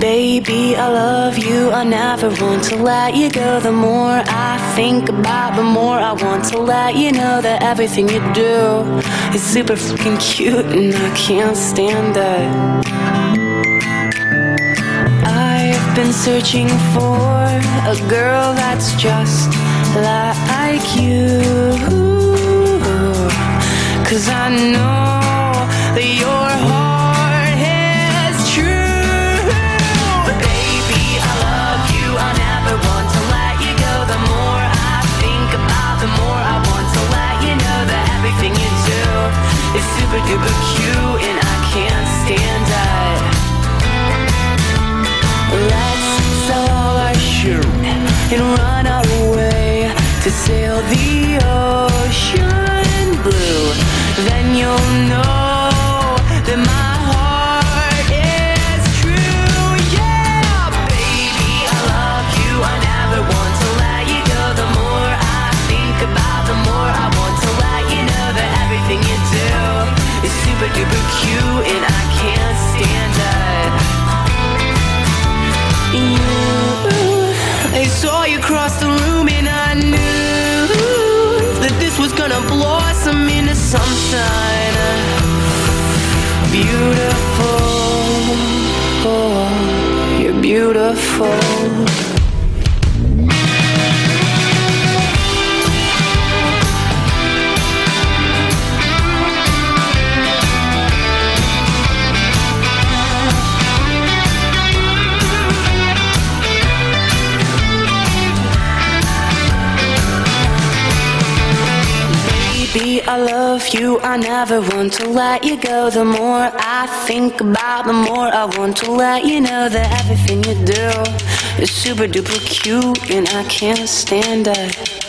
Baby, I love you, I never want to let you go. The more I think about, the more I want to let you know that everything you do is super fucking cute and I can't stand it. I've been searching for a girl that's just like you, 'cause I know that your heart is true. Baby, I love you, I never want to let you go. The more I think about, the more I want to let you know that everything you do is super duper cute and I can't stand it. Let's sell all our shit and run away to sail the ocean blue. Then you'll know that my heart is true. Yeah, baby, I love you, I never want to let you go. The more I think about, the more I want to let you know that everything you do is super duper cute and I can't stand it. I saw you cross the room and I knew that this was gonna blossom into something beautiful. Oh, you're beautiful. Baby, I love you, I never want to let you go. The more I think about, the more I want to let you know that everything you do is super duper cute and I can't stand it.